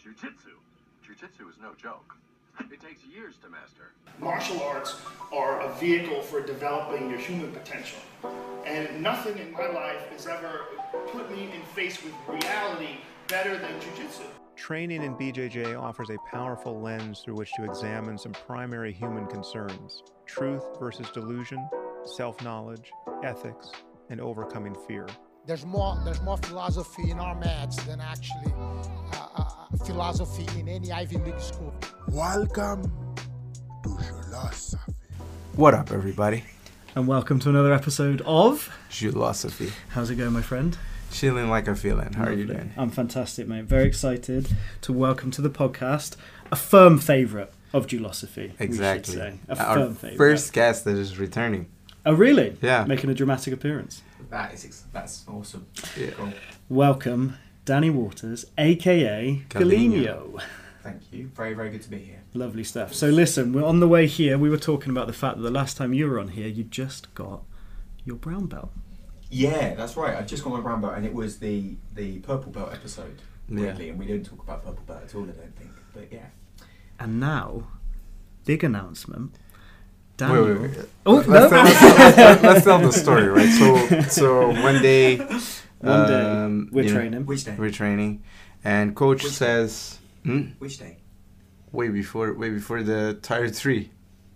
Jiu-jitsu. Jiu-jitsu is no joke. It takes years to master. Martial arts are a vehicle for developing your human potential. And nothing in my life has ever put me in face with reality better than jiu-jitsu. Training in BJJ offers a powerful lens through which to examine some primary human concerns: truth versus delusion, self-knowledge, ethics, and overcoming fear. There's more philosophy in our mats than actually philosophy in any Ivy League school. Welcome to Julosophy. What up, everybody? And welcome to another episode of Julosophy. How's it going, my friend? Chilling like a feeling. How are you doing? I'm fantastic, mate. Very excited to welcome to the podcast a firm favourite of Julosophy. Exactly. We should say. Our firm favourite. first guest that is returning. Oh, really? Yeah. Making a dramatic appearance. That's awesome. Yeah. Cool. Welcome, Danny Waters, a.k.a. Galinho. Thank you. Very, very good to be here. Lovely stuff. So listen, we're on the way here. We were talking about the fact that the last time you were on here, you just got your brown belt. Yeah, that's right. I just got my brown belt, and it was the purple belt episode, weirdly, and we didn't talk about purple belt at all, I don't think. But yeah. And now, big announcement. Daniel. Wait. Oh, no. Let's tell the story, right? So one day, we're training. Which day? We're training, and coach says, Which day? way before the Tier 3.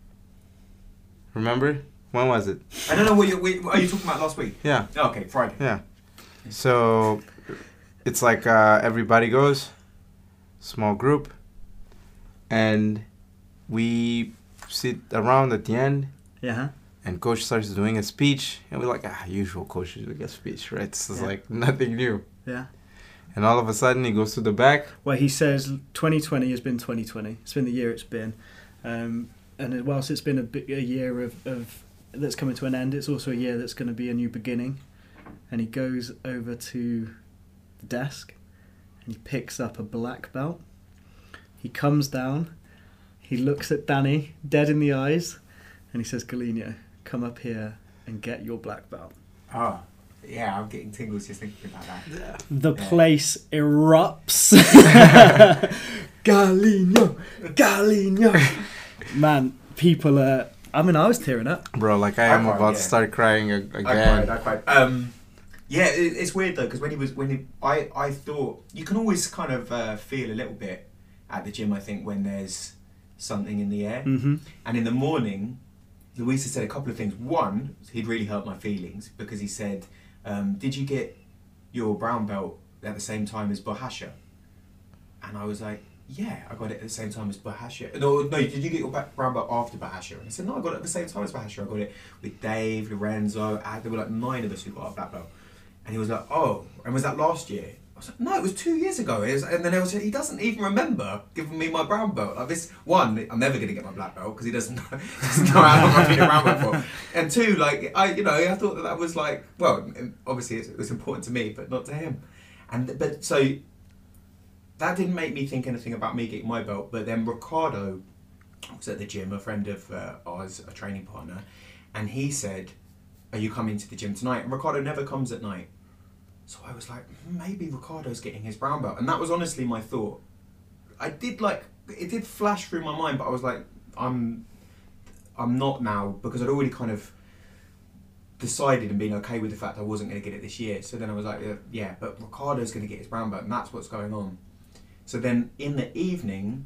Remember? When was it? I don't know what are you talking about last week? Yeah. Oh, okay, Friday. Yeah. So it's like everybody goes, small group, and we sit around at the end. Yeah. And coach starts doing a speech, and we're like, usual coach doing a speech, right? This is like nothing new. Yeah. And all of a sudden, he goes to the back. Well, he says 2020 has been 2020. It's been the year it's been. And whilst it's been a year of that's coming to an end, it's also a year that's going to be a new beginning. And he goes over to the desk, and he picks up a black belt. He comes down, he looks at Danny dead in the eyes, and he says, Galinho, come up here and get your black belt. Oh, yeah, I'm getting tingles just thinking about that. The place erupts. Galinho. Man, people are... I mean, I was tearing up. Bro, like I am about to start crying again. I cried. Yeah, it's weird though, because I thought you can always kind of feel a little bit at the gym. I think when there's something in the air, and in the morning, Luis had said a couple of things. One, he'd really hurt my feelings because he said, "Did you get your brown belt at the same time as Bahasha?" And I was like, yeah, I got it at the same time as Bahasha. No, did you get your brown belt after Bahasha? And I said, no, I got it at the same time as Bahasha. I got it with Dave, Lorenzo, there were like 9 of us who got our black belt. And he was like, oh, and was that last year? I was like, no, it was 2 years ago. And then he doesn't even remember giving me my brown belt. Like this, one, I'm never going to get my black belt because he doesn't know how long I've been a brown belt for. And two, like, I thought that was like, well, obviously it was important to me, but not to him. But so that didn't make me think anything about me getting my belt. But then Ricardo was at the gym, a friend of ours, a training partner, and he said, are you coming to the gym tonight? And Ricardo never comes at night. So I was like, maybe Ricardo's getting his brown belt. And that was honestly my thought. It did flash through my mind, but I was like, I'm not now, because I'd already kind of decided and been okay with the fact I wasn't going to get it this year. So then I was like, yeah, but Ricardo's going to get his brown belt, and that's what's going on. So then in the evening,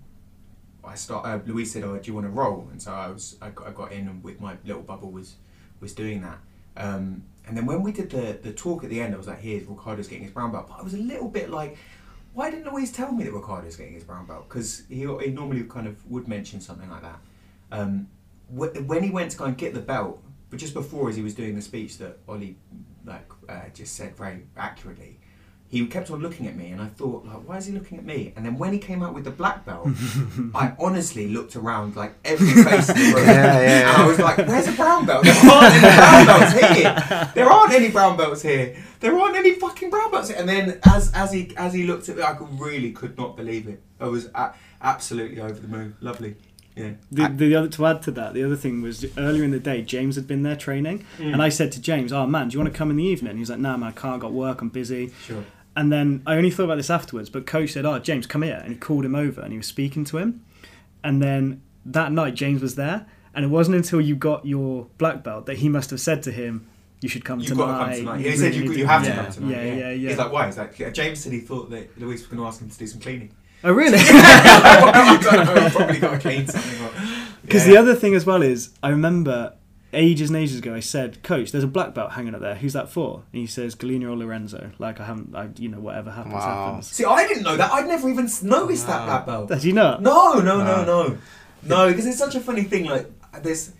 Luis said, oh, do you want to roll? And so I got in, and with my little bubble was doing that. And then when we did the talk at the end, I was like, here's Ricardo's getting his brown belt. But I was a little bit like, why didn't Luis tell me that Ricardo's getting his brown belt? Because he normally kind of would mention something like that. When he went to go and get the belt, but just before, as he was doing the speech that Ollie just said very accurately, he kept on looking at me, and I thought, like, why is he looking at me? And then when he came out with the black belt, I honestly looked around like every face in the room. And I was like, where's a brown belt? There aren't any brown belts here. There aren't any brown belts here. There aren't any fucking brown belts here. And then as he looked at me, I really could not believe it. I was absolutely over the moon. Lovely. Yeah. To add to that, the other thing was earlier in the day, James had been there training, and I said to James, "Oh man, do you want to come in the evening?" He was like, "No, man, I can't. Got work. I'm busy." Sure. And then I only thought about this afterwards, but coach said, "Oh, James, come here," and he called him over and he was speaking to him. And then that night, James was there, and it wasn't until you got your black belt that he must have said to him, "You should come You've tonight." got to come tonight. You He said really you have to yeah. come tonight. Yeah. He's like, why? He's like, James said he thought that Luis was going to ask him to do some cleaning. Oh, really? I don't know, probably got to clean something. Because the other thing as well is, I remember ages and ages ago, I said, "Coach, there's a black belt hanging up there. Who's that for?" And he says, "Galeno or Lorenzo." Like, whatever happens, happens. See, I didn't know that. I'd never even noticed that black belt. Did you not? No, because it's such a funny thing. Like, there's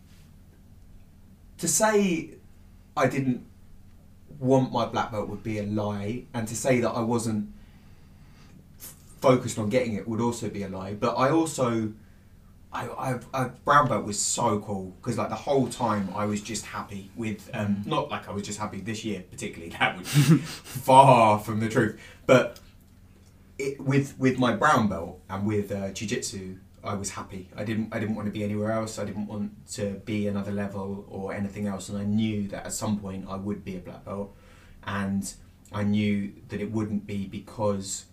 to say I didn't want my black belt would be a lie, and to say that I wasn't focused on getting it would also be a lie. But I also, I brown belt was so cool because like the whole time I was just happy with, not like I was just happy this year particularly. That would be far from the truth. But with my brown belt and with jiu-jitsu, I was happy. I didn't want to be anywhere else. I didn't want to be another level or anything else. And I knew that at some point I would be a black belt, and I knew that it wouldn't be because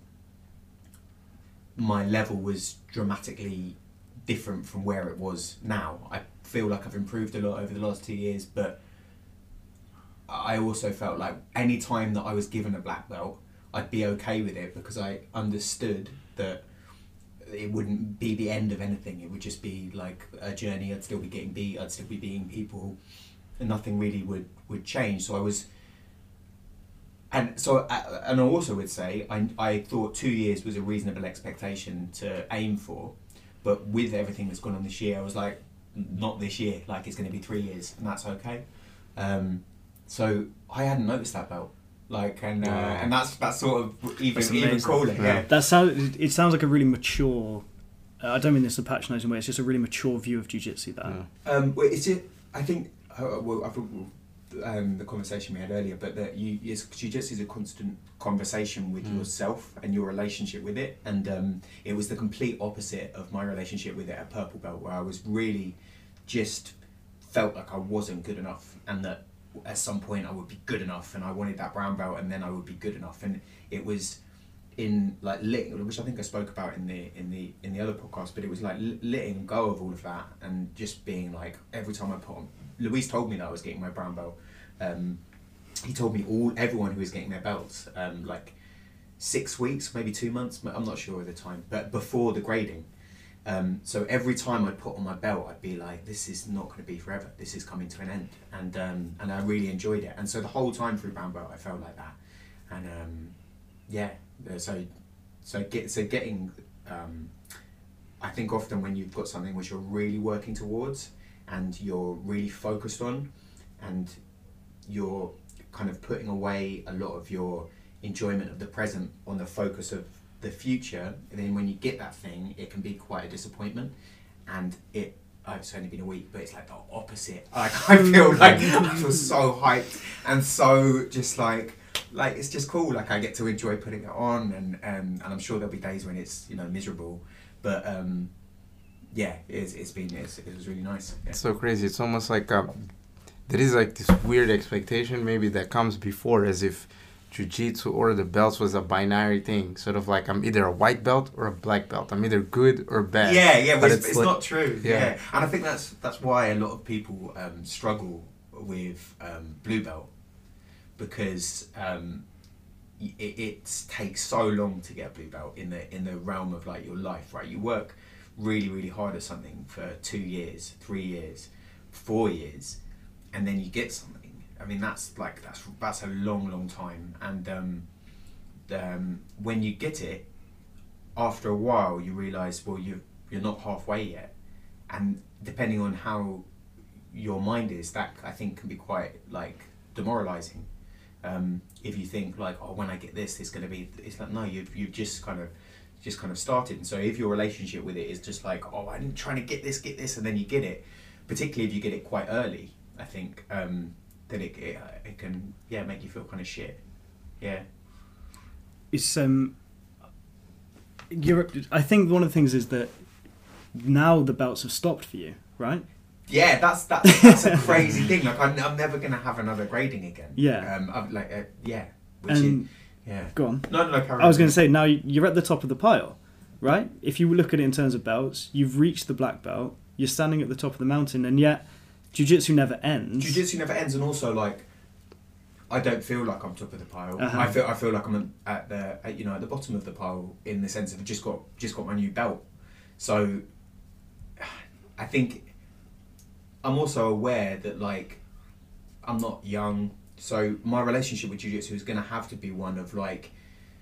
my level was dramatically different from where it was now. I feel like I've improved a lot over the last 2 years, but I also felt like any time that I was given a black belt, I'd be okay with it because I understood that it wouldn't be the end of anything. It would just be like a journey. I'd still be getting beat. I'd still be beating people, and nothing really would change. So I was, and I also would say I thought 2 years was a reasonable expectation to aim for, but with everything that's gone on this year, I was like, not this year. Like it's going to be 3 years, and that's okay. So I hadn't noticed that belt. Like and that's sort of even cooler. Yeah. It sounds like a really mature. I don't mean this in a patronising way. It's just a really mature view of jiu-jitsu. Well, it's it. I think. Well, I think the conversation we had earlier, but that jiu-jitsu is a constant conversation with yourself and your relationship with it, and it was the complete opposite of my relationship with it at purple belt, where I was really just felt like I wasn't good enough, and that at some point I would be good enough, and I wanted that brown belt, and then I would be good enough. And it was in like which I think I spoke about in the other podcast, but it was like letting go of all of that and just being like, every time I put on, Luis told me that I was getting my brown belt. He told me everyone who was getting their belts like 6 weeks, maybe 2 months, I'm not sure at the time, but before the grading. So every time I'd put on my belt, I'd be like, this is not going to be forever. This is coming to an end. And I really enjoyed it. And so the whole time through brown belt, I felt like that. And getting, I think often when you've got something which you're really working towards and you're really focused on, and you're kind of putting away a lot of your enjoyment of the present on the focus of the future, and then when you get that thing, it can be quite a disappointment. And it's only been a week, but it's like the opposite. Like I feel so hyped and so just like it's just cool. Like I get to enjoy putting it on, and I'm sure there'll be days when it's miserable, but it was really nice. Yeah. It's so crazy. It's almost like there is like this weird expectation maybe that comes before, as if jiu-jitsu or the belts was a binary thing, sort of like I'm either a white belt or a black belt. I'm either good or bad. But it's like, not true. Yeah, and I think that's why a lot of people struggle with blue belt, because it takes so long to get a blue belt in the realm of like your life, right? You work really, really hard at something for 2 years, 3 years, 4 years, and then you get something. I mean, that's a long time, and when you get it, after a while, you realise, well, you're not halfway yet, and depending on how your mind is, that I think can be quite like demoralising. If you think like, oh, when I get this, it's going to be, it's like, no, you've just kind of started. And so if your relationship with it is just like, oh, I'm trying to get this, and then you get it, particularly if you get it quite early, I think. That it can make you feel kind of shit. Yeah. It's I think one of the things is that now the belts have stopped for you, right? Yeah, that's a crazy thing. Like I'm never gonna have another grading again. Yeah. Yeah. Go on. No, carry I was on. going to say, now you're at the top of the pile, right? If you look at it in terms of belts, you've reached the black belt, you're standing at the top of the mountain, and yet jiu-jitsu never ends. Jiu-jitsu never ends, and also like I don't feel like I'm top of the pile. Uh-huh. I feel like I'm at the bottom of the pile in the sense of I've just got my new belt. So I think I'm also aware that like I'm not young, so my relationship with jiu-jitsu is going to have to be one of like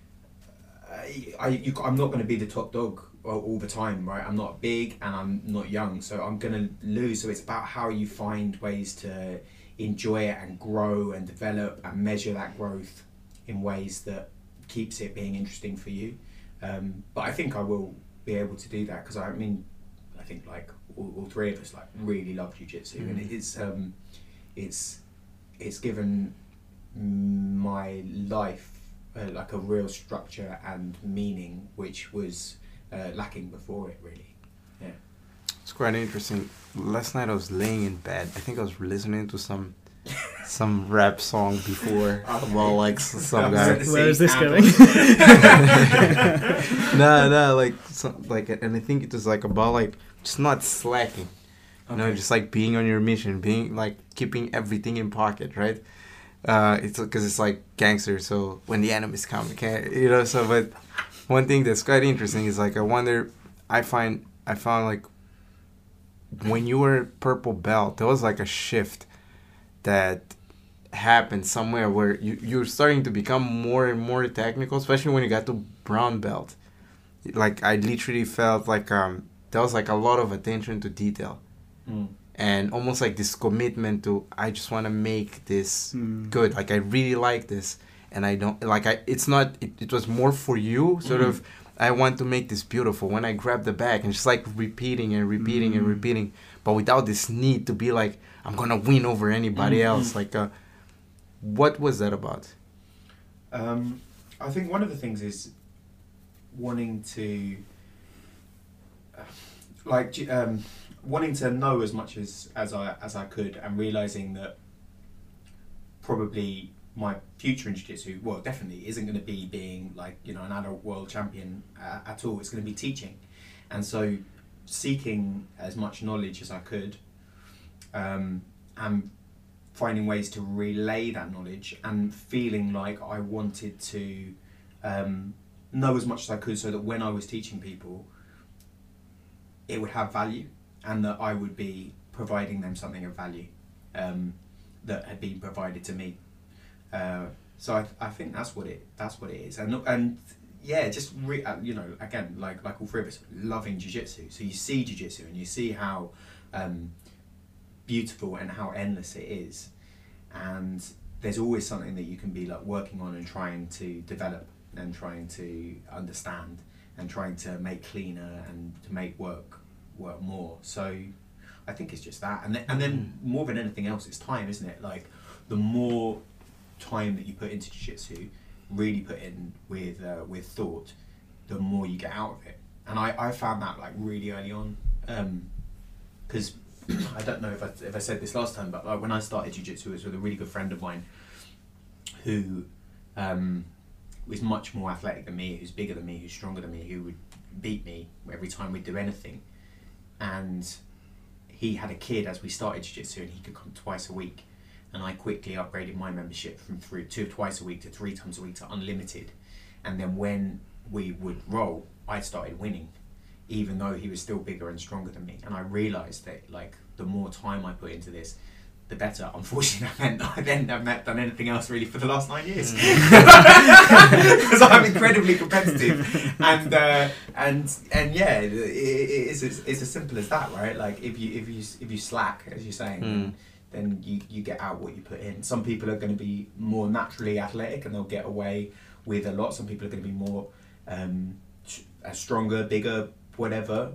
I'm not going to be the top dog all the time, right? I'm not big and I'm not young, so I'm going to lose. So it's about how you find ways to enjoy it and grow and develop and measure that growth in ways that keeps it being interesting for you. But I think I will be able to do that because I think like all three of us like really love jiu-jitsu, and it's given my life like a real structure and meaning which was lacking before it, really. Yeah. It's quite interesting. Last night I was laying in bed. I think I was listening to some rap song before about like some guy. Where is this going? And I think it was like about like just not slacking. You know, just like being on your mission, being like keeping everything in pocket, right? It's because it's like gangster. So when the enemies come, but one thing that's quite interesting is like I found like when you were purple belt, there was like a shift that happened somewhere where you're starting to become more and more technical, especially when you got to brown belt. Like I literally felt like there was like a lot of attention to detail. And almost like this commitment to I just want to make this good. Like I really like this, and I don't like it was more for you sort of. I want to make this beautiful. When I grab the bag and just like repeating and repeating and repeating, but without this need to be like I'm gonna win over anybody else. Like, what was that about? I think one of the things is wanting to wanting to know as much as I could, and realizing that probably my future in jiu-jitsu, well, definitely isn't going to be being like, an adult world champion at all. It's going to be teaching. And so seeking as much knowledge as I could, and finding ways to relay that knowledge, and feeling like I wanted to know as much as I could so that when I was teaching people, it would have value, and that I would be providing them something of value that had been provided to me. So I think that's what it is, and yeah, just again, like all three of us, loving jiu-jitsu. So you see jiu-jitsu and you see how beautiful and how endless it is, and there's always something that you can be like working on and trying to develop and trying to understand and trying to make cleaner and to make work more. So I think it's just that, and then more than anything else, it's time, isn't it? Like the more time that you put into jiu-jitsu, really put in with thought, the more you get out of it. And I found that like really early on, because I don't know if I said this last time, but like when I started jiu-jitsu, it was with a really good friend of mine who was much more athletic than me, who's bigger than me, who's stronger than me, who would beat me every time we'd do anything. And he had a kid as we started jiu-jitsu, and he could come twice a week. And I quickly upgraded my membership from twice a week to 3 times a week to unlimited. And then when we would roll, I started winning, even though he was still bigger and stronger than me. And I realised that like the more time I put into this, the better. Unfortunately, that meant I then haven't done anything else really for the last 9 years, because I'm incredibly competitive, and yeah, it's as simple as that, right? Like if you slack, as you're saying, then you get out what you put in. Some people are going to be more naturally athletic and they'll get away with a lot. Some people are going to be more stronger, bigger, whatever,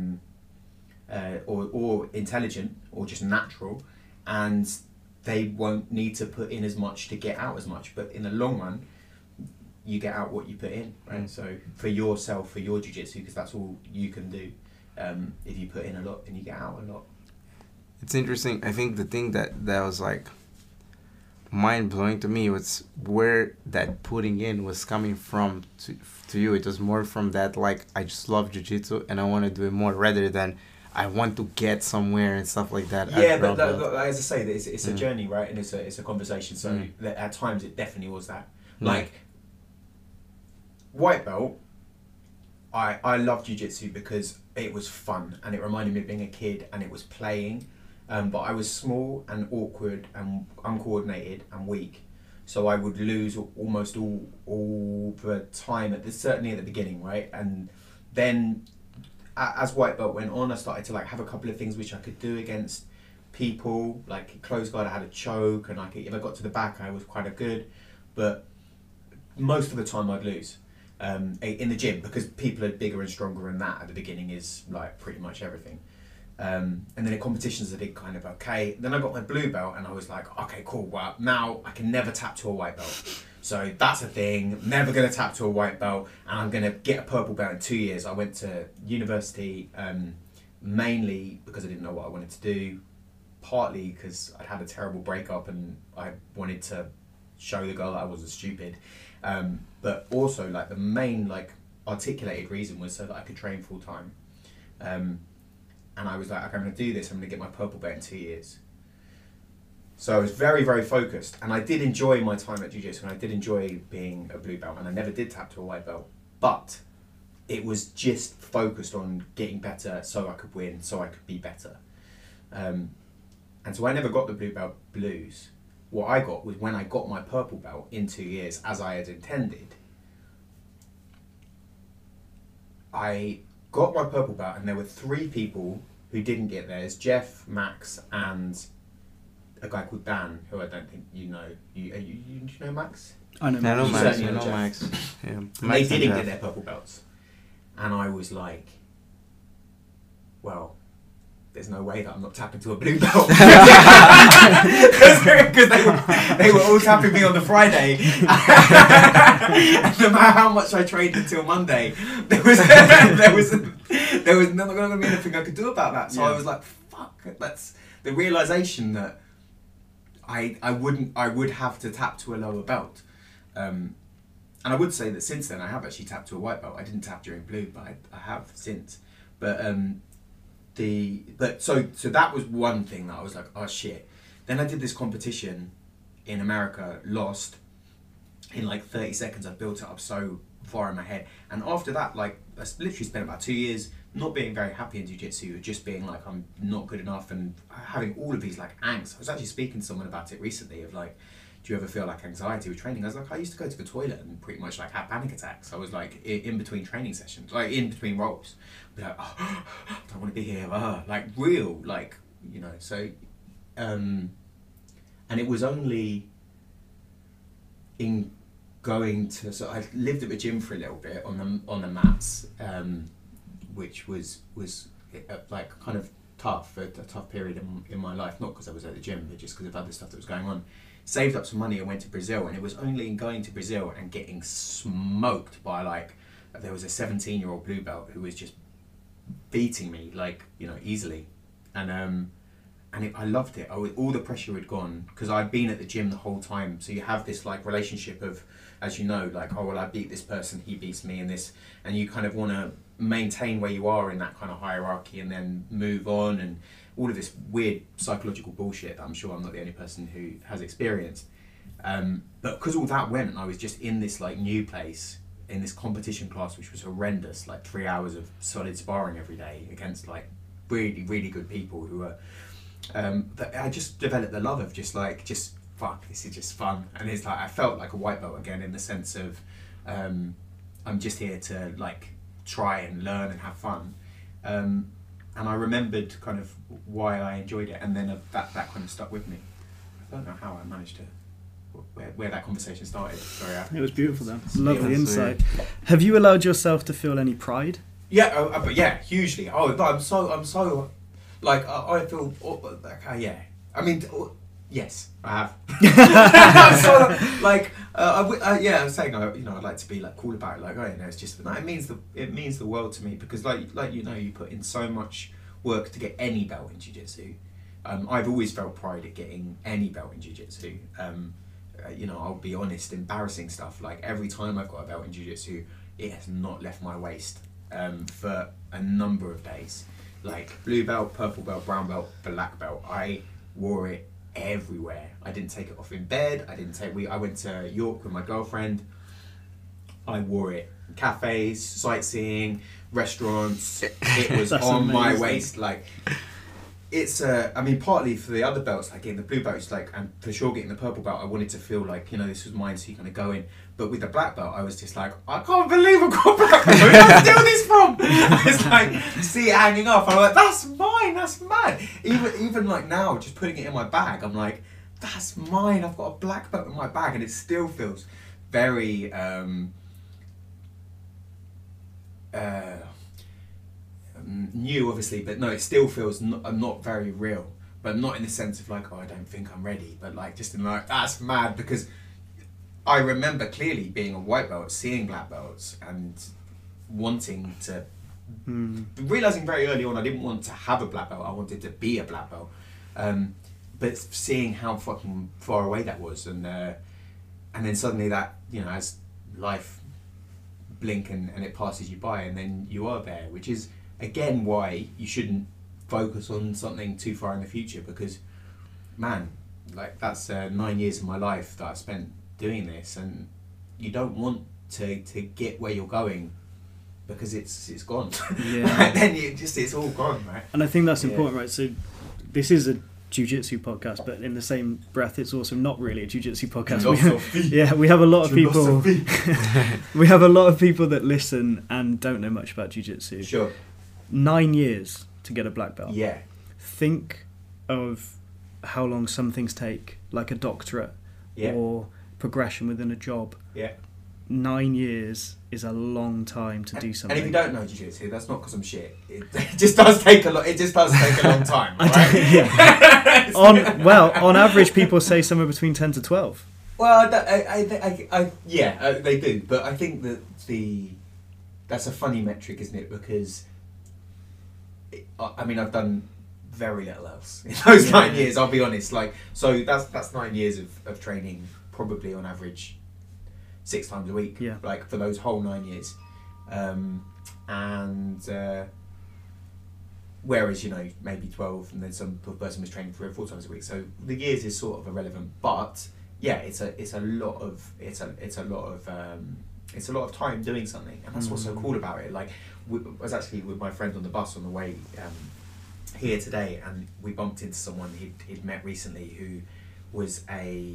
or intelligent, or just natural, and they won't need to put in as much to get out as much. But in the long run, you get out what you put in, right? So for yourself, for your jiu-jitsu, because that's all you can do, if you put in a lot, then you get out a lot. It's interesting. I think the thing that was like mind blowing to me was where that putting in was coming from to you. It was more from that like I just love jiu-jitsu and I want to do it more rather than I want to get somewhere and stuff like that. Yeah, but as I say, it's a journey, right? And it's a conversation. So that at times it definitely was that. Like white belt, I love jiu-jitsu because it was fun and it reminded me of being a kid and it was playing. But I was small and awkward and uncoordinated and weak, so I would lose almost all the time. Certainly at the beginning, right? And then as white belt went on, I started to like have a couple of things which I could do against people. Like close guard, I had a choke, and if I got to the back, I was quite good. But most of the time, I'd lose in the gym because people are bigger and stronger, and that at the beginning is like pretty much everything. And then in competitions I did kind of okay. Then I got my blue belt and I was like, okay, cool, well, now I can never tap to a white belt. So that's a thing, never going to tap to a white belt, and I'm going to get a purple belt in 2 years. I went to university mainly because I didn't know what I wanted to do, partly because I'd had a terrible breakup and I wanted to show the girl that I wasn't stupid. But also like the main like articulated reason was so that I could train full time. And I was like, okay, I'm going to do this. I'm going to get my purple belt in 2 years. So I was very, very focused. And I did enjoy my time at jiu-jitsu. And I did enjoy being a blue belt. And I never did tap to a white belt. But it was just focused on getting better so I could win, so I could be better. And so I never got the blue belt blues. What I got was when I got my purple belt in 2 years, as I had intended, I got my purple belt, and there were 3 people who didn't get theirs: Jeff, Max, and a guy called Dan, who I don't think you know. You know Max? I know Max. Yeah. And they didn't get their purple belts, and I was like, well, there's no way that I'm not tapping to a blue belt. Because they were all tapping me on the Friday. And no matter how much I trained until Monday, there was not going to be anything I could do about that. So I was like, fuck, that's the realisation that I would have to tap to a lower belt. And I would say that since then I have actually tapped to a white belt. I didn't tap during blue, but I have since. But so that was one thing that I was like, oh shit. Then I did this competition in America, lost. In like 30 seconds I built it up so far in my head, and after that, like, I literally spent about 2 years not being very happy in jiu-jitsu, just being like, I'm not good enough, and having all of these like angst. I was actually speaking to someone about it recently, of like, do you ever feel like anxiety with training? I was like, I used to go to the toilet and pretty much like have panic attacks. I was like, in between training sessions, like in between rolls, I'd be like, oh, I don't want to be here, like real, like, you know. So and it was only in going to, so I lived at the gym for a little bit on the mats, which was like kind of tough, a tough period in my life, not because I was at the gym, but just because of other stuff that was going on. Saved up some money and went to Brazil, and it was only in going to Brazil and getting smoked by, like, there was a 17-year-old blue belt who was just beating me, like, you know, easily, and I loved it. All the pressure had gone, because I'd been at the gym the whole time, so you have this like relationship of, as you know, like, oh well, I beat this person, he beats me, and you kind of want to maintain where you are in that kind of hierarchy and then move on, and all of this weird psychological bullshit that I'm sure I'm not the only person who has experienced. But because all that went, and I was just in this like new place, in this competition class, which was horrendous, like 3 hours of solid sparring every day against like really, really good people who were, that I just developed the love of just fuck, this is just fun. And it's like, I felt like a white belt again, in the sense of, I'm just here to like try and learn and have fun. And I remembered kind of why I enjoyed it, and then that kind of stuck with me. I don't know how I managed to, where that conversation started. Sorry, it was beautiful then. Lovely insight. Have you allowed yourself to feel any pride? Yeah, but yeah, hugely. Oh, I'm so, like, I feel, okay, yeah. I mean, yes, I have. I'm so, like, yeah, I was saying, you know, I'd like to be like cool about it, like, oh, you know, it's just, it means the world to me, because like you know, you put in so much work to get any belt in jiu-jitsu. I've always felt pride at getting any belt in jiu-jitsu, you know, I'll be honest, embarrassing stuff. Like every time I've got a belt in jiu-jitsu, it has not left my waist for a number of days. Like blue belt, purple belt, brown belt, black belt. I wore it everywhere. I didn't take it off in bed. I went to York with my girlfriend. I wore it in cafes, sightseeing, restaurants. It was on my waist. Like, it's I mean, partly for the other belts, like getting the blue belt, it's like, and for sure getting the purple belt, I wanted to feel like, you know, this was mine, so you kind of go in. But with the black belt, I was just like, I can't believe I've got a black belt. Where did I steal this from? It's like, see it hanging off. I'm like, that's mine. That's mad. Even like now, just putting it in my bag, I'm like, that's mine. I've got a black belt in my bag, and it still feels very new, obviously, but no, it still feels not very real. But not in the sense of like, oh, I don't think I'm ready, but like just in like, that's mad, because I remember clearly being a white belt, seeing black belts, and wanting to, realizing very early on I didn't want to have a black belt, I wanted to be a black belt. But seeing how fucking far away that was, and then suddenly that, you know, as life blink and it passes you by, and then you are there, which is again why you shouldn't focus on something too far in the future, because man, like that's 9 years of my life that I spent doing this, and you don't want to get where you're going because it's gone. Yeah. Then it's all gone, right? And I think that's important, right? So this is a jiu-jitsu podcast, but in the same breath it's also not really a jiu-jitsu podcast. We have a lot of people we have a lot of people that listen and don't know much about jiu-jitsu. Sure. 9 years to get a black belt. Yeah. Think of how long some things take, like a doctorate or progression within a job. Yeah. 9 years is a long time to do something. And if you don't know jiu-jitsu, that's not because I'm shit. It just does take a lot. It just does take a long time, right? On average, people say somewhere between 10 to 12. Well, they do. But I think that that's a funny metric, isn't it? Because I mean, I've done very little else in those 9 years. I'll be honest. Like, so that's 9 years of training, probably on average 6 times a week. Yeah. Like for those whole 9 years, whereas, you know, maybe 12, and then some person was training 3 or 4 times a week. So the years is sort of irrelevant, but yeah, it's a lot of time doing something, and that's what's so cool about it. Like, I was actually with my friend on the bus on the way here today, and we bumped into someone he'd met recently who was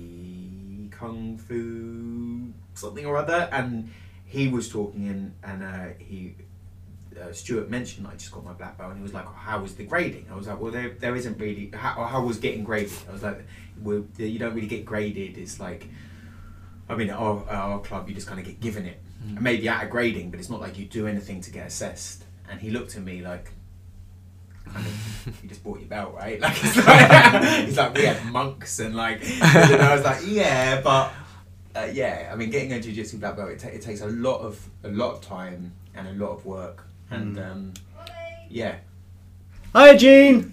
a kung fu something or other, and he was talking, and Stuart mentioned I just got my black belt, and he was like, oh, how was the grading? I was like, well, there isn't really, how was getting graded? I was like, well, you don't really get graded. It's like, I mean, at our club, you just kind of get given it, maybe at a grading, but it's not like you do anything to get assessed. And he looked at me like, kind of, you just bought your belt, right? Like, it's like, he's like, we had monks, and like, and I was like, yeah, but I mean, getting a jiu-jitsu black belt, it takes a lot of time and a lot of work, and yeah. Hi, Gene.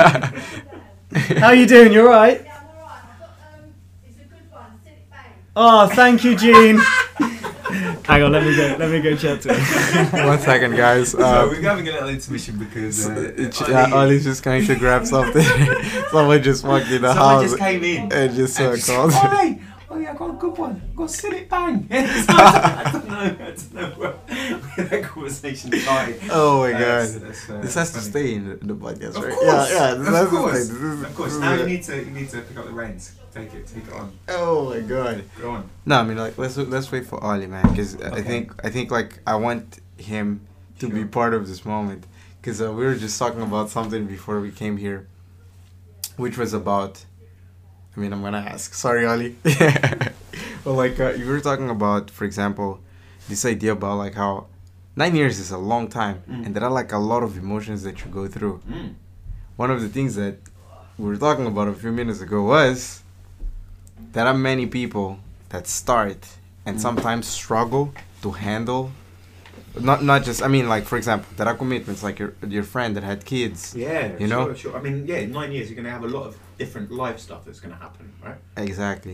How you doing? You all right? Yeah, I'm alright. I've got, it's a good one. Sit it bang. Oh, thank you, Gene. Hang on, let me go chat to him. 1 second, guys. So we're having a little intermission because Ollie's just going to grab something. Someone just walked in the house. Someone just came in and just called. Oh yeah, I got a good one. I got Sit It Bang. I don't know where that conversation started. Oh my god. This has to stay in the podcast, right? Course. Yeah, this has to stay. Of course. Now you need to pick up the reins. Take it on. Oh my god. Go on. No, I mean, like, let's wait for Ollie, man, because I think like I want him to be part of this moment, because we were just talking about something before we came here, which was about. I mean, I'm gonna ask. Sorry, Ollie. Well, like you were talking about, for example, this idea about like how 9 years is a long time, and there are like a lot of emotions that you go through. One of the things that we were talking about a few minutes ago was there are many people that start and sometimes struggle to handle. Not just, I mean, like, for example, there are commitments, like your friend that had kids. Yeah, you know? Sure. I mean, yeah, in 9 years you're going to have a lot of different life stuff that's going to happen, right? Exactly.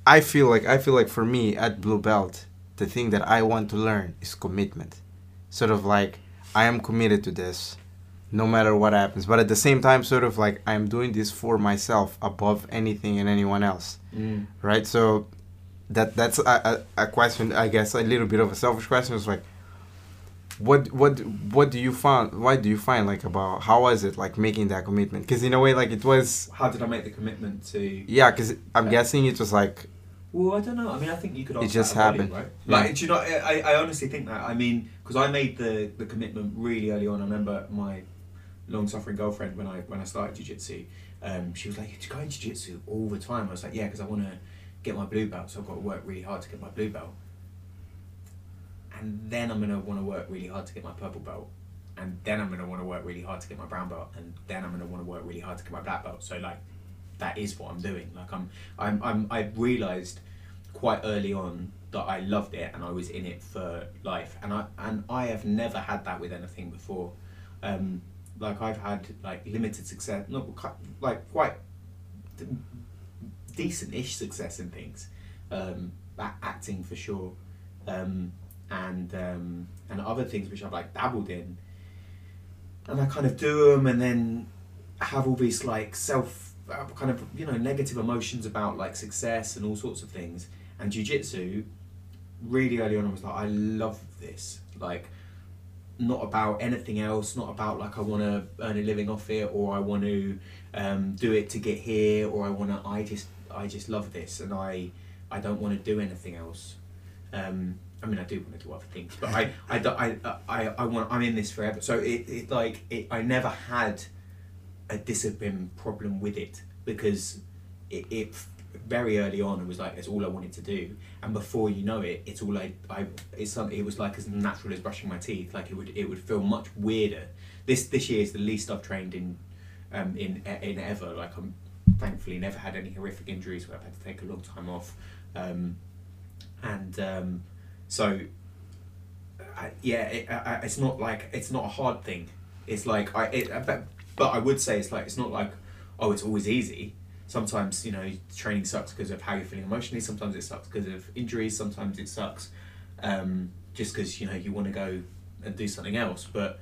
I feel like for me at blue belt, the thing that I want to learn is commitment. Sort of like I am committed to this, no matter what happens. But at the same time, sort of like I'm doing this for myself above anything and anyone else, right? So that's a question, I guess, a little bit of a selfish question. It's like, what do you find? Why do you find like about how was it like making that commitment? Because in a way, like it was. How did I make the commitment to? Yeah, because I'm guessing it was like. Well, I don't know. I mean, I think you could. It just happened, right? Yeah. Like, do you know? I honestly think that. I mean, because I made the commitment really early on. I remember my long-suffering girlfriend when I started jiu-jitsu. She was like, "You're going to jiu-jitsu all the time." I was like, "Yeah, because I want to get my blue belt, so I've got to work really hard to get my blue belt, and then I'm gonna want to work really hard to get my purple belt, and then I'm gonna want to work really hard to get my brown belt, and then I'm gonna want to work really hard to get my black belt." So like, that is what I'm doing. Like I realised quite early on that I loved it and I was in it for life, and I have never had that with anything before. Like I've had like limited success, not like quite decent-ish success in things, acting for sure, and other things which I've like dabbled in, and I kind of do them and then have all these like kind of, you know, negative emotions about like success and all sorts of things. And jiu-jitsu, really early on I was like, I love this, like not about anything else, not about like I want to earn a living off it, or I want to do it to get here, or I just love this, and I don't want to do anything else. I mean, I do want to do other things, but I'm in this forever. So I never had a discipline problem with it, because it very early on it was like it's all I wanted to do, and before you know it, it's all it was like as natural as brushing my teeth. Like it would feel much weirder. This year is the least I've trained in ever. Like I'm thankfully never had any horrific injuries where I've had to take a long time off, so it's not like it's not a hard thing. It's like but I would say it's not like, oh, it's always easy. Sometimes, you know, training sucks because of how you're feeling emotionally. Sometimes it sucks because of injuries. Sometimes it sucks just because, you know, you want to go and do something else, but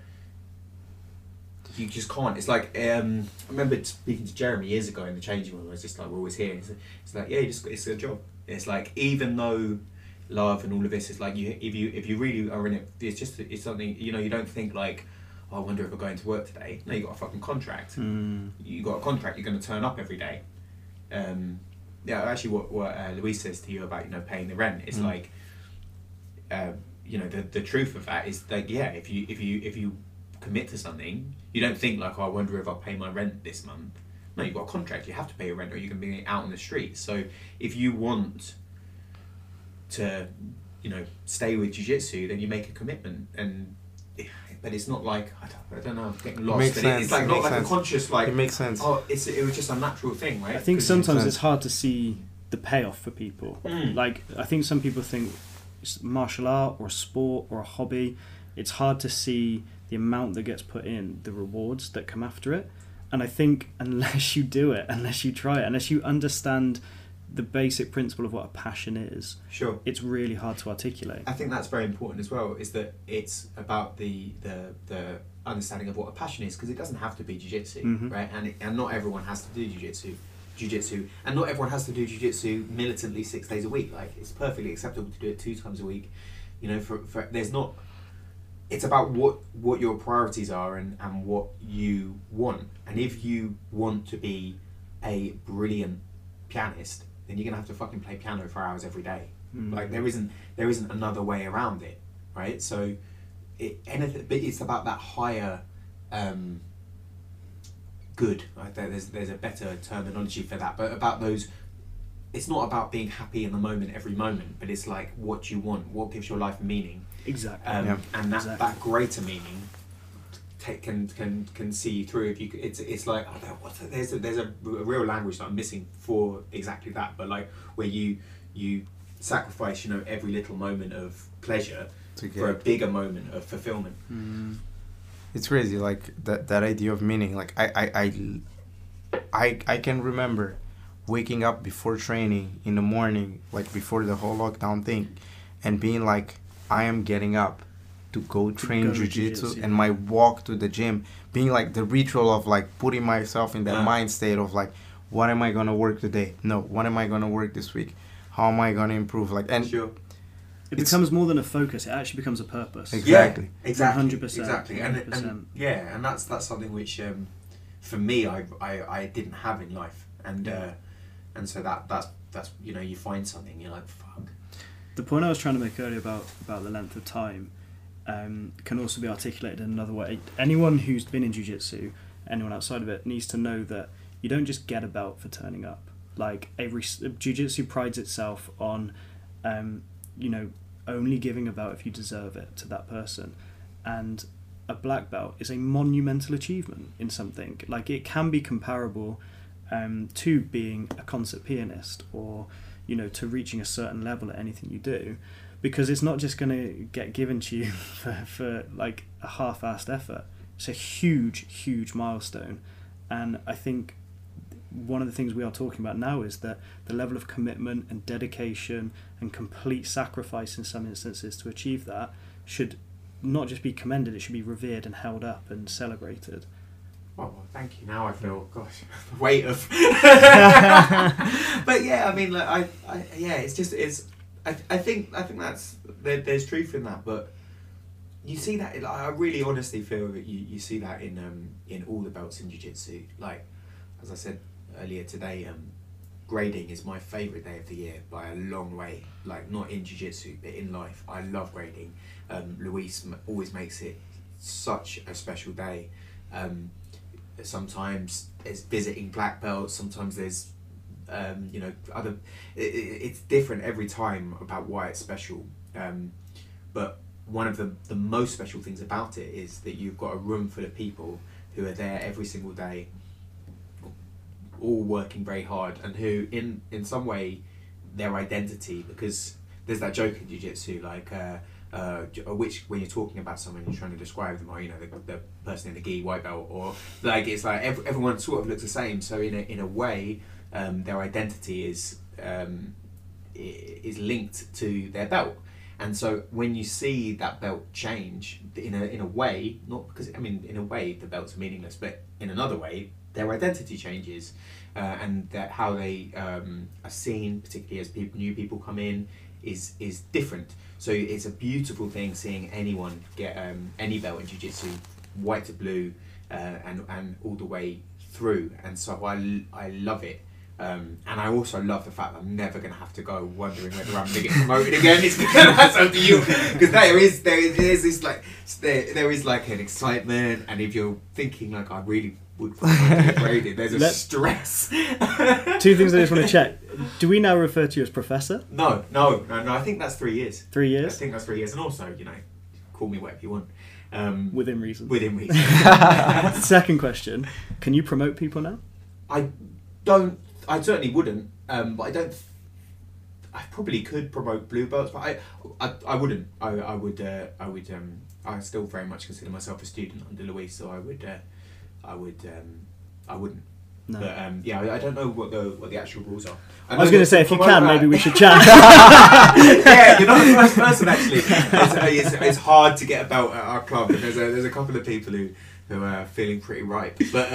you just can't. It's like I remember speaking to Jeremy years ago in the changing room. I was just like, we're always here. It's like, yeah, it's a job. It's like, even though love and all of this is like, if you really are in it, it's something, you know, you don't think like, oh, I wonder if I'm going to work today. No, you got a fucking contract. You got a contract. You're going to turn up every day. Yeah, actually, what Louise says to you about, you know, paying the rent is like, you know, the truth of that is like, yeah, if you commit to something, you don't think like, oh, I wonder if I'll pay my rent this month. No, you've got a contract. You have to pay your rent, or you can be out on the street. So if you want to, you know, stay with jiu-jitsu, then you make a commitment. And but it's not like, I don't know, I'm getting lost. Makes sense. It's like not like a conscious, like, it makes sense. Oh, it was just a natural thing, right? I think sometimes it's hard to see the payoff for people. Like, I think some people think it's martial art or a sport or a hobby. It's hard to see the amount that gets put in, the rewards that come after it. And I think unless you do it, unless you try it, unless you understand the basic principle of what a passion is, sure, it's really hard to articulate. I think that's very important as well, is that it's about the understanding of what a passion is, because it doesn't have to be jiu-jitsu, right? And not everyone has to do jiu-jitsu, and not everyone has to do jiu-jitsu militantly 6 days a week. Like, it's perfectly acceptable to do it 2 times a week. You know, for there's not. It's about what your priorities are and what you want. And if you want to be a brilliant pianist, then you're gonna have to fucking play piano for hours every day. Like, there isn't another way around it, right? So but it's about that higher good. Like, there's a better terminology for that, but about those. It's not about being happy in the moment every moment, but it's like what you want, what gives your life meaning. Exactly. And that greater meaning can see you through. If you, it's like, I don't know, there's a real language that I'm missing for exactly that. But like, where you sacrifice, you know, every little moment of pleasure for a bigger moment of fulfillment. It's crazy, like that idea of meaning. Like I can remember waking up before training in the morning, like before the whole lockdown thing, and being like, I am getting up to go train jiu-jitsu, and my walk to the gym being like the ritual of like putting myself in that mind state of like, what am I gonna work today? No, what am I gonna work this week? How am I gonna improve? Like, and it becomes more than a focus. It actually becomes a purpose. Exactly. Yeah, exactly. 100%. Exactly. 100%. And yeah, and that's something which for me I didn't have in life, and so that's you know, you find something, you're like, fuck. The point I was trying to make earlier about the length of time can also be articulated in another way. Anyone who's been in jiu-jitsu, anyone outside of it, needs to know that you don't just get a belt for turning up. Like, jiu-jitsu prides itself on you know, only giving a belt if you deserve it to that person, and a black belt is a monumental achievement in something. Like, it can be comparable to being a concert pianist, or, you know, to reaching a certain level at anything you do, because it's not just going to get given to you for like a half-assed effort. It's a huge milestone, and I think one of the things we are talking about now is that the level of commitment and dedication and complete sacrifice in some instances to achieve that should not just be commended, it should be revered and held up and celebrated. Well, thank you. Now I feel, gosh, the weight of. But yeah, I mean, like, I think that's there's truth in that, but you see that. Like, I really honestly feel that you see that in all the belts in jiu-jitsu. Like, as I said earlier today, grading is my favourite day of the year by a long way. Like, not in jiu-jitsu, but in life. I love grading. Luis always makes it such a special day. Sometimes it's visiting black belts, sometimes there's you know, other, it's different every time about why it's special, but one of the most special things about it is that you've got a room full of people who are there every single day, all working very hard, and who in some way their identity, because there's that joke in jiu-jitsu, like which when you're talking about someone, you're trying to describe them, or, you know, the person in the gi white belt, or like, it's like everyone sort of looks the same, so in a way their identity is linked to their belt. And so when you see that belt change in a way, not because, I mean, in a way the belts are meaningless, but in another way their identity changes, and that how they are seen, particularly as new people come in, is different. So it's a beautiful thing seeing anyone get any belt in jiu-jitsu, white to blue, and all the way through. And so I love it. And I also love the fact that I'm never going to have to go wondering whether I'm going to get promoted again. It's that's up to you, because there is this like there is like an excitement, and if you're thinking like, I really would get graded, there's a stress. 2 things I just want to check. Do we now refer to you as professor? No. I think that's 3 years. 3 years. I think that's 3 years, and also, you know, call me whatever you want. Within reason. Within reason. Second question: can you promote people now? I certainly wouldn't, but I don't. I probably could promote blue belts, but I wouldn't. I would. I still very much consider myself a student under Luis, so I wouldn't. No. But yeah, I don't know what the actual rules are. I was going to say, if you can, maybe we should chat. Yeah, you're not the first person actually. It's hard to get a belt at our club, and there's a couple of people who are feeling pretty ripe. But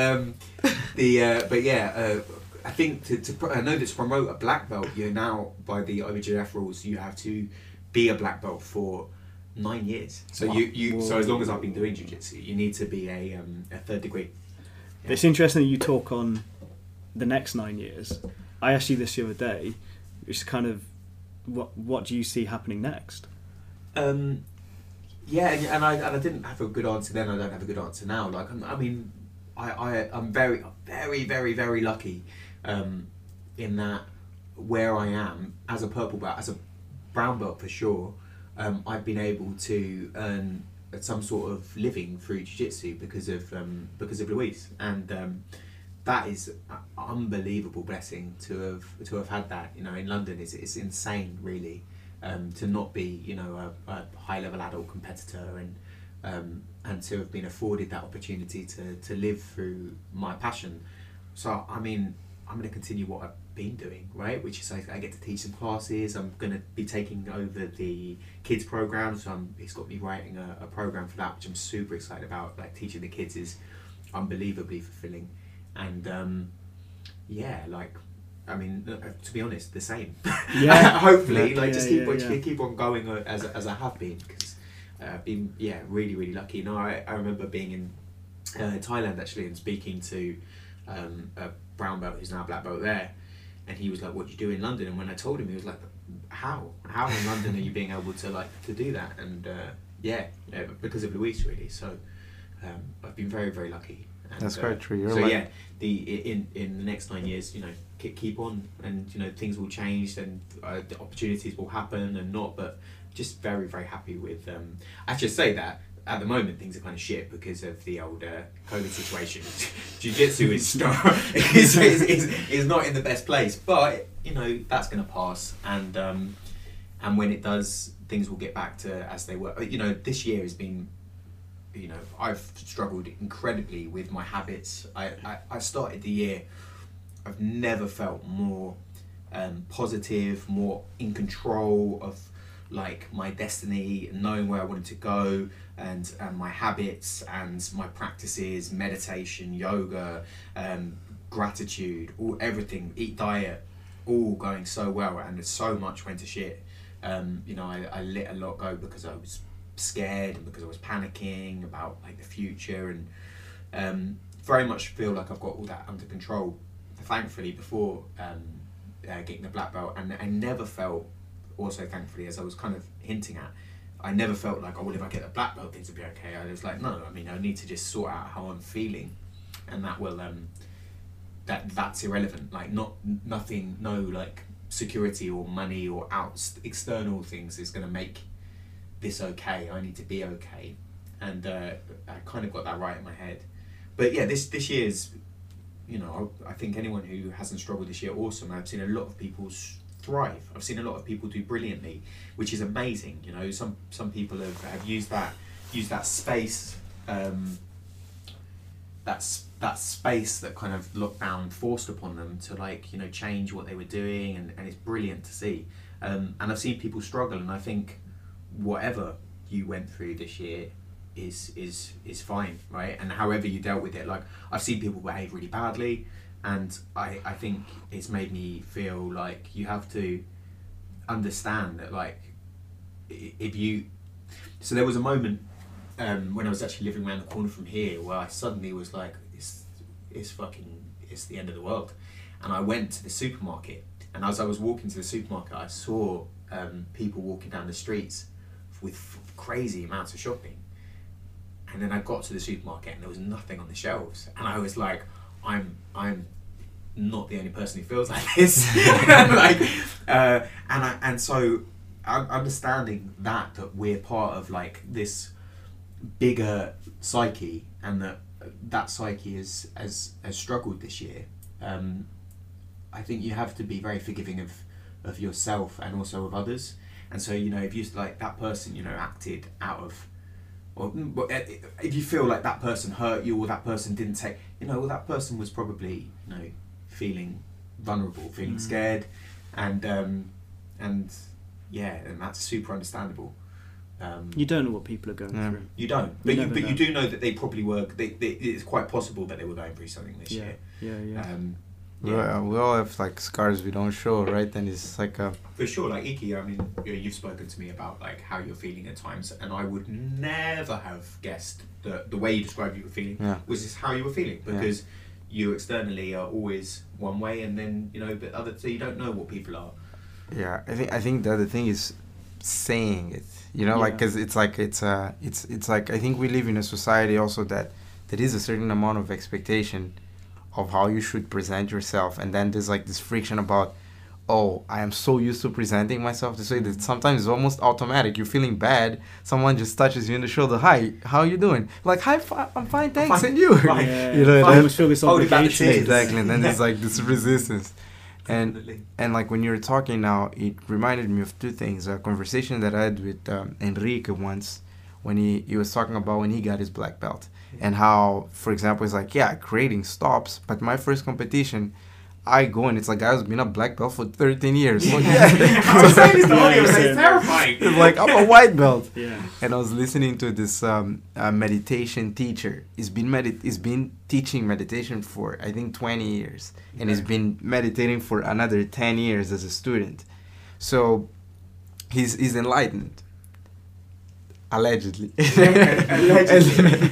I think I know that to promote a black belt, you're now, by the IBJJF rules, you have to be a black belt for 9 years. So so as long as I've been doing jiu-jitsu, you need to be a 3rd degree. Yeah. It's interesting that you talk on the next 9 years. I asked you this the other day, which is kind of what do you see happening next? Yeah, and I didn't have a good answer then. I don't have a good answer now. Like, I'm very, very, very, very lucky in that where I am as a purple belt, as a brown belt for sure, I've been able to earn some sort of living through jiu-jitsu because of Luis, and that is an unbelievable blessing to have had that. You know, in London, it's insane, really, to not be, you know, a high-level adult competitor, and to have been afforded that opportunity to live through my passion. So I mean, I'm going to continue what I've been doing, right? Which is I get to teach some classes. I'm going to be taking over the kids program. So he's got me writing a program for that, which I'm super excited about. Like teaching the kids is unbelievably fulfilling. And to be honest, the same. Yeah. Hopefully, keep on going as I have been, because I've been really, really lucky. No, I remember being in Thailand actually and speaking to a brown belt who's now a black belt there, and he was like, "What do you do in London?" And when I told him, he was like, "How in London are you being able to do that?" And because of Luis, really. So I've been very, very lucky. And, that's quite true. in the next 9 years, keep on, and things will change, and the opportunities will happen and not. But just very, very happy with. I should say that. At the moment, things are kind of shit because of the old COVID situation. Jiu-jitsu is not is not in the best place, but that's going to pass, and when it does, things will get back to as they were. This year has been, I've struggled incredibly with my habits. I started the year, I've never felt more positive, more in control of like my destiny, knowing where I wanted to go, and my habits and my practices, meditation, yoga, gratitude, everything, eat diet, all going so well, and so much went to shit. I let a lot go because I was scared and because I was panicking about like the future, and very much feel like I've got all that under control, thankfully, before getting the black belt. And I never felt, also thankfully, as I was kind of hinting at, I never felt like, if I get the black belt, things will be okay. I was like, no, I need to just sort out how I'm feeling, and that will that's irrelevant. Like nothing, no like security or money or external things is going to make this okay. I need to be okay, and I kind of got that right in my head. But yeah, this year's, I think anyone who hasn't struggled this year, awesome. I've seen a lot of people thrive. I've seen a lot of people do brilliantly, which is amazing. Some people have used that space, that space that kind of lockdown forced upon them to change what they were doing, and it's brilliant to see. And I've seen people struggle, and I think whatever you went through this year is fine, right? And however you dealt with it, like I've seen people behave really badly, and I think it's made me feel like you have to understand that, like, so there was a moment when I was actually living around the corner from here where I suddenly was like, it's the end of the world. And I went to the supermarket, and as I was walking to the supermarket, I saw people walking down the streets with crazy amounts of shopping. And then I got to the supermarket and there was nothing on the shelves, and I was like, I'm not the only person who feels like this. So I'm understanding that we're part of like this bigger psyche, and that psyche has struggled this year. I think you have to be very forgiving of yourself and also of others. And so, if you like that person, acted out of, or if you feel like that person hurt you, or that person didn't take, that person was probably, feeling vulnerable, feeling scared, and that's super understandable. You don't know what people are going through. You don't, but you do know that they probably were. It's quite possible that they were going through something this year. Yeah. We all have like scars we don't show, right? And it's like for sure. Like Iki, I mean, you've spoken to me about like how you're feeling at times, and I would never have guessed the way you described you were feeling was just how you were feeling, because you externally are always one way, and then but so you don't know what people are. Yeah, I think the other thing is saying it. Like, because it's like I think we live in a society also that there is a certain amount of expectation of how you should present yourself, and then there's like this friction about, I am so used to presenting myself this way that sometimes it's almost automatic. You're feeling bad, someone just touches you in the shoulder. Hi, how are you doing? Like, hi, I'm fine, thanks, and you? I always feel this obligation. Exactly, and then there's like this resistance. And like when you were talking now, it reminded me of two things. A conversation that I had with Enrique once, when he was talking about when he got his black belt, and how, for example, it's like, grading stops, but my first competition, I go and it's like, guys, I've been a black belt for 13 years. So, I was saying this to audience, it's terrifying. It's like, I'm a white belt. Yeah. And I was listening to this meditation teacher. He's been teaching meditation for, I think, 20 years. And he's been meditating for another 10 years as a student. So he's enlightened. Allegedly. Allegedly.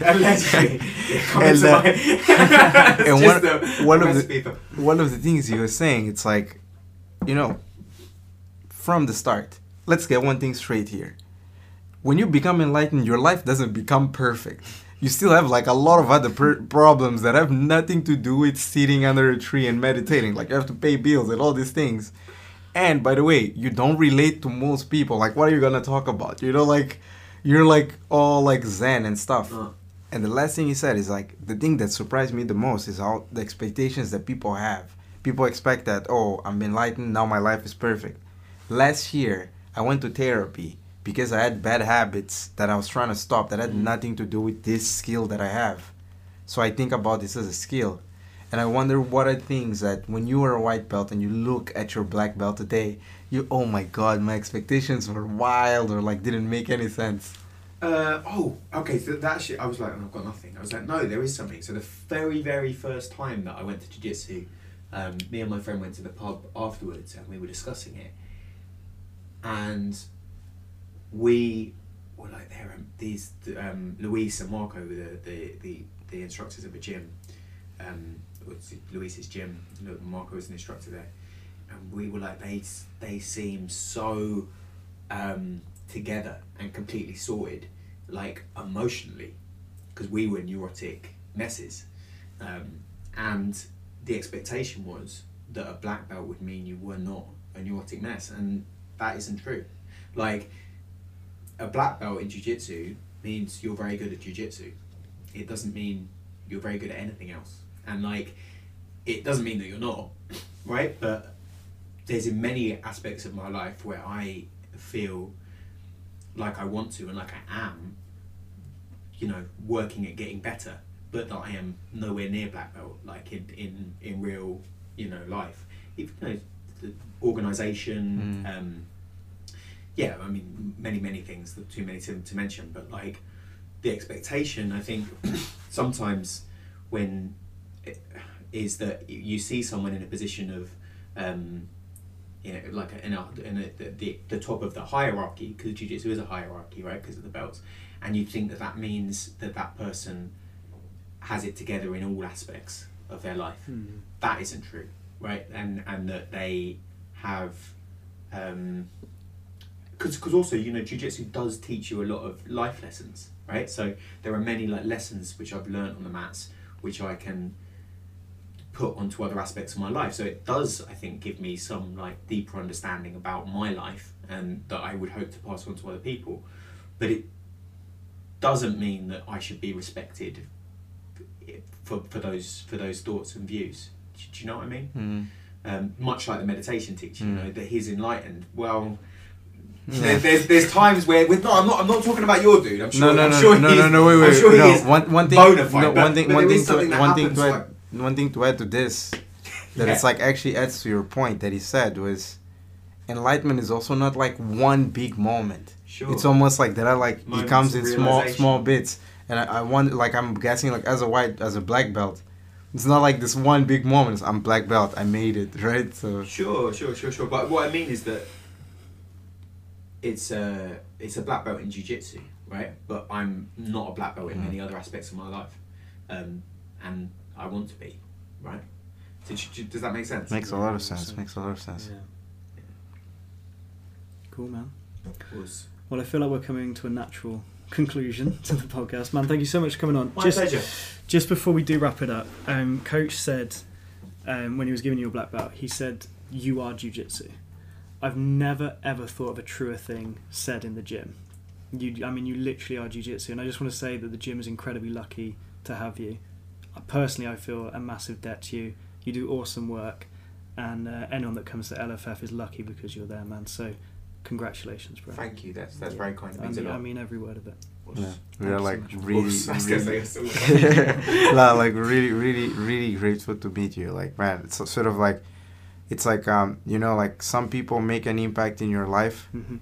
And one of the things he was saying, it's like, you know, from the start, let's get one thing straight here. When you become enlightened, your life doesn't become perfect. You still have like a lot of other problems that have nothing to do with sitting under a tree and meditating. Like you have to pay bills and all these things. And by the way, you don't relate to most people. Like, what are you gonna talk about? You know, like, you're like all like Zen and stuff. And the last thing he said is like, the thing that surprised me the most is how the expectations that people have. People expect that, oh, I'm enlightened, now my life is perfect. Last year, I went to therapy because I had bad habits that I was trying to stop that had nothing to do with this skill that I have. So I think about this as a skill. And I wonder what are things that when you were a white belt and you look at your black belt today, you, oh my God, my expectations were wild or like didn't make any sense. Okay, so that shit, I was like, I've got nothing. I was like, no, there is something. So the very, very first time that I went to jiu-jitsu, me and my friend went to the pub afterwards and we were discussing it. And we were like, Luis and Marco were the instructors of a gym. Luis's gym, Marco was an instructor there. And we were like, they seem so together and completely sorted, like emotionally, because we were neurotic messes. And the expectation was that a black belt would mean you were not a neurotic mess, and that isn't true. Like, a black belt in jiu-jitsu means you're very good at jiu-jitsu. It doesn't mean you're very good at anything else. And like, it doesn't mean that you're not, right? But there's in many aspects of my life where I feel like I want to and like I am, you know, working at getting better, but that I am nowhere near black belt, like in real, you know, life. Even though the organisation, yeah, I mean, many things, too many to mention, but like the expectation, I think sometimes when is that you see someone in a position of, you know, like the top of the hierarchy, because jiu-jitsu is a hierarchy, right, because of the belts, and you think that means that person has it together in all aspects of their life. That isn't true, right? And that they have, because also, you know, jiu-jitsu does teach you a lot of life lessons, right? So there are many like lessons which I've learned on the mats, which I can put onto other aspects of my life. So it does, I think, give me some like deeper understanding about my life, and that I would hope to pass on to other people. But it doesn't mean that I should be respected for those thoughts and views. Do you know what I mean? Much like the meditation teacher, you know, that he's enlightened. Well, there's times where I'm not talking about your dude. I'm sure. Wait. One thing to add to this, that it's like actually adds to your point that he said was, enlightenment is also not like one big moment. Sure. It's almost like that. Like Moments it comes in of small bits, and I wonder, like I'm guessing, like as a black belt, it's not like this one big moment. It's, I'm black belt, I made it, right? So sure. But what I mean is that it's a black belt in jiu-jitsu, right? But I'm not a black belt in many other aspects of my life, and I want to be, right? So does that make sense? Makes a lot of sense. Yeah. Cool, man. Of course. Well, I feel like we're coming to a natural conclusion to the podcast, man. Thank you so much for coming on. My pleasure. Just before we do wrap it up, Coach said when he was giving you a black belt, he said, "You are jiu-jitsu." I've never ever thought of a truer thing said in the gym. You literally are jiu-jitsu, and I just want to say that the gym is incredibly lucky to have you. Personally, I feel a massive debt to you. You do awesome work, and anyone that comes to LFF is lucky because you're there, man. So congratulations, bro. Thank you. That's very kind. It means a lot. I mean every word of it. Yeah, we are like really, like really grateful to meet you. Like, man, it's sort of like, it's like you know, like some people make an impact in your life. Mm-hmm.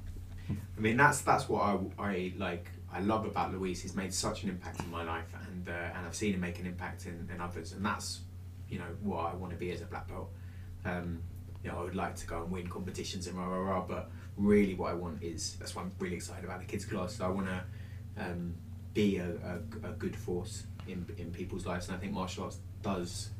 I mean, that's what I like. I love about Luis. He's made such an impact in my life, and I've seen him make an impact in others, and that's, you know, what I want to be as a black belt. You know, I would like to go and win competitions and rah, but really what I want is, that's why I'm really excited about the kids class. So I want to be a good force in people's lives, and I think martial arts does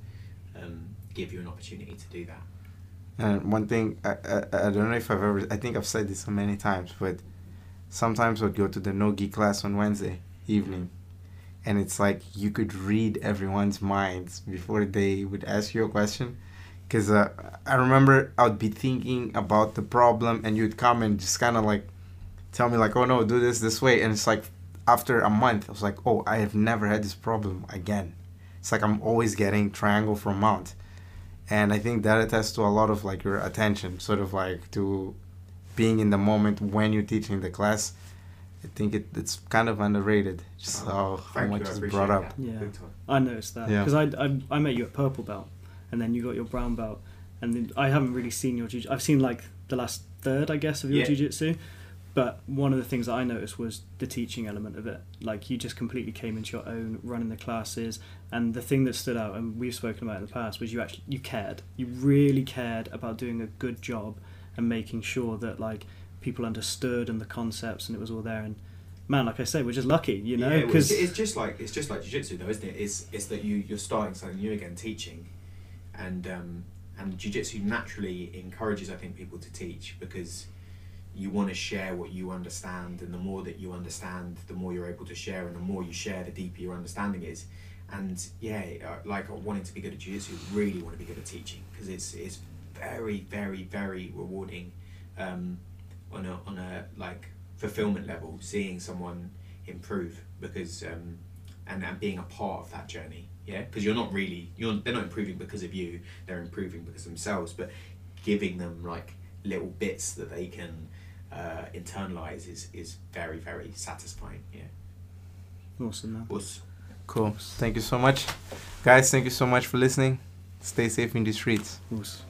give you an opportunity to do that. And one thing, I don't know if I think I've said this so many times, but sometimes I'd go to the no-gi class on Wednesday evening, and it's like you could read everyone's minds before they would ask you a question. Because I remember I would be thinking about the problem, and you'd come and just kind of like tell me like, oh no, do this way. And it's like after a month, I was like, oh, I have never had this problem again. It's like I'm always getting triangle from mount. And I think that attests to a lot of like your attention, sort of like to being in the moment when you're teaching the class. I think it's kind of underrated, just how much is brought up. Yeah, I noticed that because I met you at purple belt, and then you got your brown belt, and then I haven't really seen your jiu-jitsu. I've seen like the last third, I guess, of your jiu-jitsu, but one of the things that I noticed was the teaching element of it. Like you just completely came into your own, running the classes, and the thing that stood out, and we've spoken about in the past, was you cared. You really cared about doing a good job and making sure that like people understood and the concepts, and it was all there. And man, like I say, we're just lucky, you know, because it's just like jiu-jitsu though, isn't it? It's that you're starting something new again, teaching, and jiu-jitsu naturally encourages, I think, people to teach because you want to share what you understand, and the more that you understand, the more you're able to share, and the more you share, the deeper your understanding is. And like wanting to be good at jiu-jitsu, really want to be good at teaching because it's very, very, very rewarding on a like fulfillment level, seeing someone improve because and being a part of that journey, because they're not improving because of you, they're improving because of themselves, but giving them like little bits that they can internalize is very, very satisfying. Awesome, man. Cool. Thank you so much, guys. Thank you so much for listening. Stay safe in the streets. Awesome.